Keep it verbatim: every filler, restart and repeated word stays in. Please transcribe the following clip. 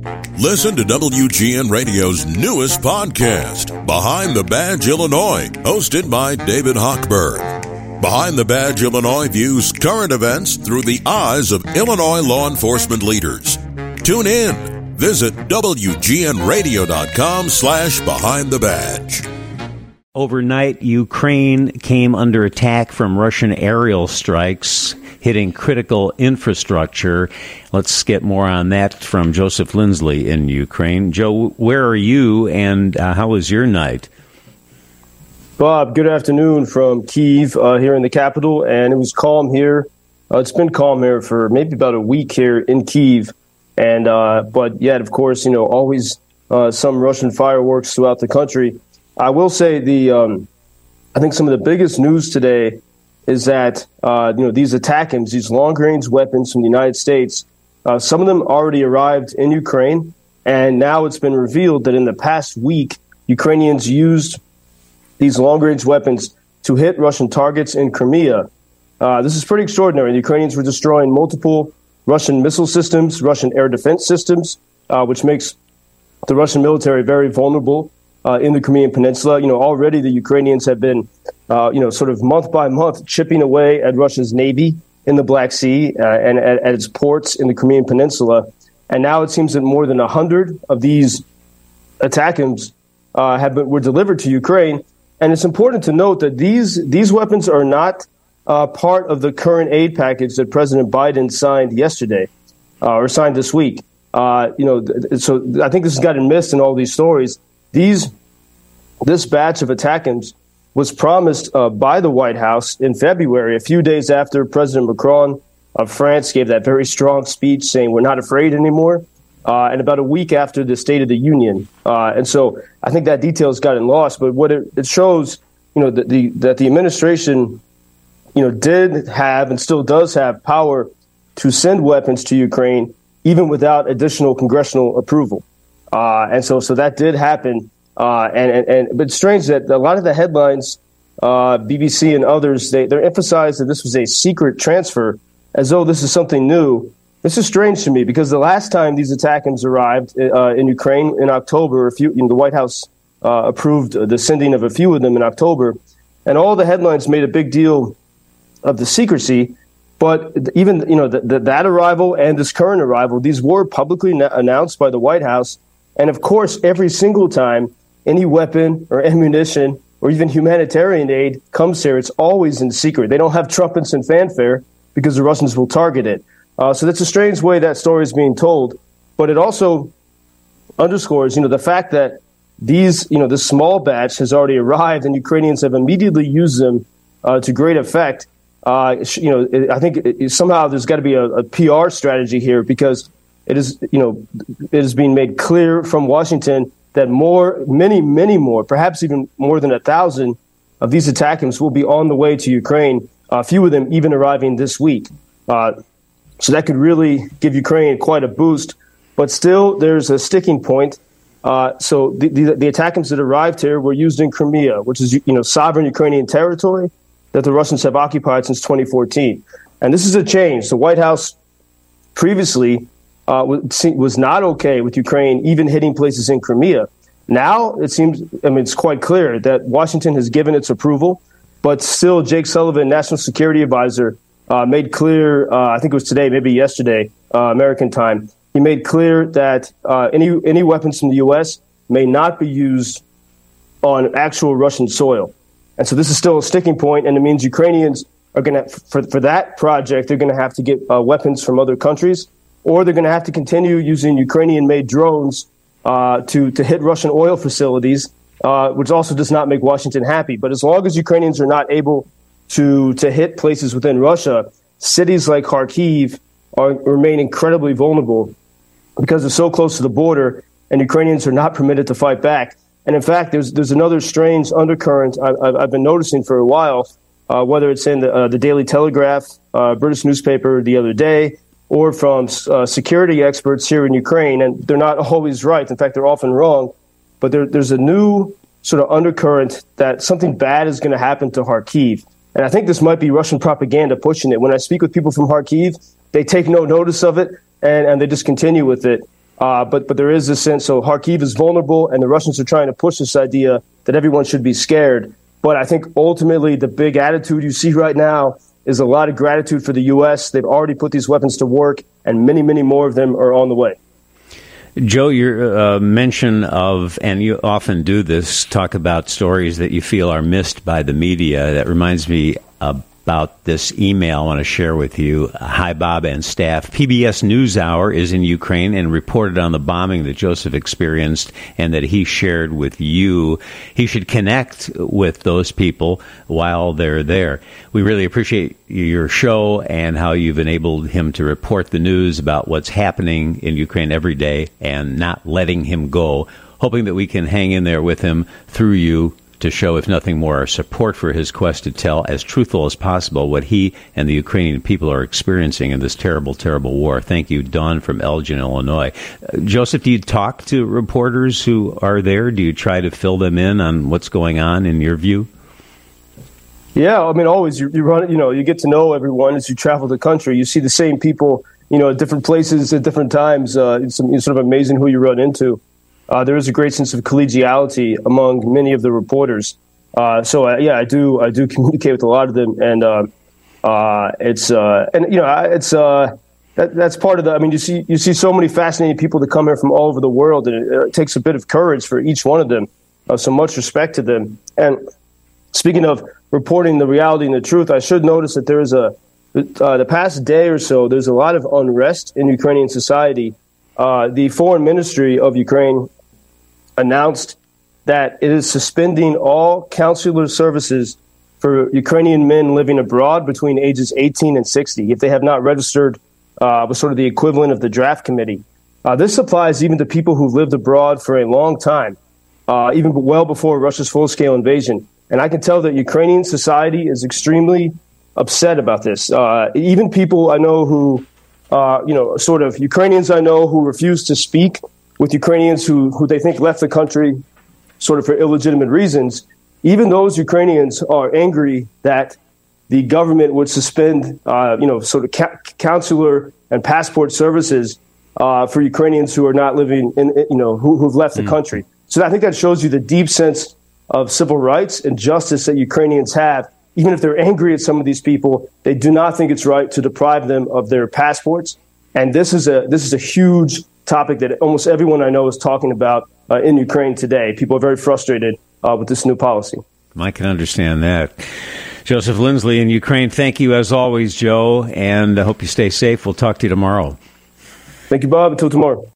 Listen to W G N Radio's newest podcast, Behind the Badge Illinois, hosted by David Hochberg. Behind the Badge Illinois views current events through the eyes of Illinois law enforcement leaders. Tune in. Visit W G N radio dot com slash behind the badge. Overnight, Ukraine came under attack from Russian aerial strikes, hitting critical infrastructure. Let's get more on that from Joseph Lindsley in Ukraine. Joe, where are you, and uh, how was your night? Bob, good afternoon from Kyiv uh, here in the capital, and it was calm here. Uh, it's been calm here for maybe about a week here in Kyiv, and uh, but yet, of course, you know, always uh, some Russian fireworks throughout the country. I will say the um, I think some of the biggest news today is that uh, you know these ATACMS, these long-range weapons from the United States, uh, some of them already arrived in Ukraine, and now it's been revealed that in the past week, Ukrainians used these long-range weapons to hit Russian targets in Crimea. Uh, this is pretty extraordinary. The Ukrainians were destroying multiple Russian missile systems, Russian air defense systems, uh, which makes the Russian military very vulnerable uh, in the Crimean Peninsula. You know, already the Ukrainians have been, uh, you know, sort of month by month chipping away at Russia's Navy in the Black Sea uh, and at, at its ports in the Crimean Peninsula. And now it seems that more than one hundred of these ATACMS uh, have been, were delivered to Ukraine. And it's important to note that these these weapons are not uh, part of the current aid package that President Biden signed yesterday uh, or signed this week. Uh, you know, th- so I think this has gotten missed in all these stories. These this batch of ATACMS was promised uh, by the White House in February, a few days after President Macron of France gave that very strong speech saying we're not afraid anymore. Uh, and about a week after the State of the Union. Uh, and so I think that detail has gotten lost. But what it, it shows, you know, that the, that the administration, you know, did have and still does have power to send weapons to Ukraine, even without additional congressional approval. Uh, and so so that did happen. Uh, and, and, and but it's strange that a lot of the headlines, uh, B B C and others, they, they're emphasized that this was a secret transfer, as though this is something new. This is strange to me because the last time these ATACMS arrived uh, in Ukraine in October, a few, you know, the White House uh, approved the sending of a few of them in October, and all the headlines made a big deal of the secrecy. But even you know the, the, that arrival and this current arrival, these were publicly na- announced by the White House, and of course, every single time any weapon or ammunition or even humanitarian aid comes here, it's always in secret. They don't have trumpets and fanfare because the Russians will target it. Uh, so that's a strange way that story is being told, but it also underscores, you know, the fact that these, you know, this small batch has already arrived and Ukrainians have immediately used them uh, to great effect. Uh, you know, it, I think it, it, somehow there's got to be a, a P R strategy here because it is, you know, it is being made clear from Washington that more, many, many more, perhaps even more than a thousand of these ATACMS will be on the way to Ukraine. A few of them even arriving this week. Uh, So that could really give Ukraine quite a boost. But still, there's a sticking point. Uh, so the, the, the ATACMS that arrived here were used in Crimea, which is, you know, sovereign Ukrainian territory that the Russians have occupied since twenty fourteen. And this is a change. The White House previously uh, was not okay with Ukraine even hitting places in Crimea. Now it seems, I mean, it's quite clear that Washington has given its approval, but still Jake Sullivan, National Security Advisor, Uh, made clear, uh, I think it was today, maybe yesterday, uh, American time, he made clear that uh, any any weapons from the U S may not be used on actual Russian soil. And so this is still a sticking point, and it means Ukrainians are going to, for, for that project, they're going to have to get uh, weapons from other countries, or they're going to have to continue using Ukrainian-made drones uh, to, to hit Russian oil facilities, uh, which also does not make Washington happy. But as long as Ukrainians are not able to to hit places within Russia, cities like Kharkiv are, remain incredibly vulnerable because they're so close to the border, and Ukrainians are not permitted to fight back. And in fact, there's there's another strange undercurrent I, I've been noticing for a while, uh, whether it's in the, uh, the Daily Telegraph, uh, British newspaper the other day, or from uh, security experts here in Ukraine, and they're not always right. In fact, they're often wrong. But there, there's a new sort of undercurrent that something bad is going to happen to Kharkiv. And I think this might be Russian propaganda pushing it. When I speak with people from Kharkiv, they take no notice of it, and, and they just continue with it. Uh, but but there is a sense, so Kharkiv is vulnerable, and the Russians are trying to push this idea that everyone should be scared. But I think ultimately the big attitude you see right now is a lot of gratitude for the U S. They've already put these weapons to work, and many, many more of them are on the way. Joe, your uh, mention of, and you often do this, talk about stories that you feel are missed by the media. That reminds me of about this email I want to share with you. Hi, Bob and staff. P B S NewsHour is in Ukraine and reported on the bombing that Joseph experienced and that he shared with you. He should connect with those people while they're there. We really appreciate your show and how you've enabled him to report the news about what's happening in Ukraine every day and not letting him go, hoping that we can hang in there with him through you to show, if nothing more, our support for his quest to tell as truthful as possible what he and the Ukrainian people are experiencing in this terrible, terrible war. Thank you, Dawn from Elgin, Illinois. Uh, Joseph, do you talk to reporters who are there? Do you try to fill them in on what's going on in your view? Yeah, I mean, always you, you run, you know, you get to know everyone as you travel the country. You see the same people, you know, at different places at different times. Uh, it's, it's sort of amazing who you run into. Uh, there is a great sense of collegiality among many of the reporters. Uh, so uh, yeah, I do I do communicate with a lot of them, and uh, uh, it's uh, and you know it's uh, that, that's part of the. I mean, you see you see so many fascinating people that come here from all over the world, and it, it takes a bit of courage for each one of them. Uh, so much respect to them. And speaking of reporting the reality and the truth, I should notice that there is a uh, the past day or so there's a lot of unrest in Ukrainian society. Uh, the foreign ministry of Ukraine announced that it is suspending all consular services for Ukrainian men living abroad between ages eighteen and sixty if they have not registered uh, with sort of the equivalent of the draft committee. Uh, this applies even to people who've lived abroad for a long time, uh, even well before Russia's full-scale invasion. And I can tell that Ukrainian society is extremely upset about this. Uh, even people I know who, uh, you know, sort of Ukrainians I know who refuse to speak with Ukrainians who, who they think left the country sort of for illegitimate reasons, even those Ukrainians are angry that the government would suspend, uh, you know, sort of ca- consular and passport services uh, for Ukrainians who are not living in, you know, who, who've left the mm. country. So I think that shows you the deep sense of civil rights and justice that Ukrainians have. Even if they're angry at some of these people, they do not think it's right to deprive them of their passports. And this is a this is a huge topic that almost everyone I know is talking about uh, in Ukraine today. People are very frustrated uh, with this new policy. I can understand that. Joseph Lindsley in Ukraine, thank you as always, Joe, and I hope you stay safe. We'll talk to you tomorrow. Thank you, Bob. Until tomorrow.